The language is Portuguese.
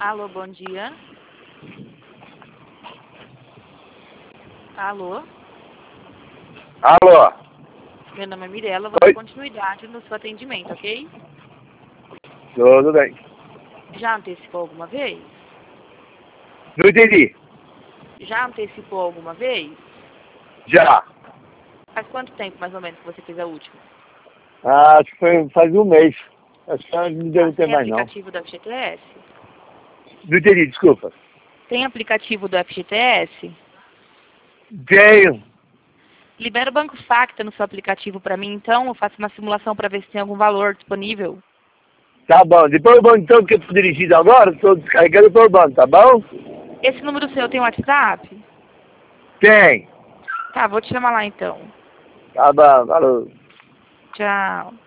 Alô, bom dia. Alô? Alô? Meu nome é Mirella, vou dar continuidade no seu atendimento, ok? Tudo bem. Já antecipou alguma vez? Não entendi. Já antecipou alguma vez? Já. Faz quanto tempo, mais ou menos, que você fez a última? Acho que foi faz um mês. Acho que não deve ter Tem mais não. aplicativo do FGTS? Não entendi, desculpa. Tem aplicativo do FGTS? Tenho. Libera o Banco Facta no seu aplicativo para mim, então. Eu faço uma simulação para ver se tem algum valor disponível. Tá bom. Depois eu mando então, que eu tô dirigindo agora, estou descarregando o bando, tá bom? Esse número seu tem WhatsApp? Tem. Tá, vou te chamar lá então. Tá bom, falou. Tchau.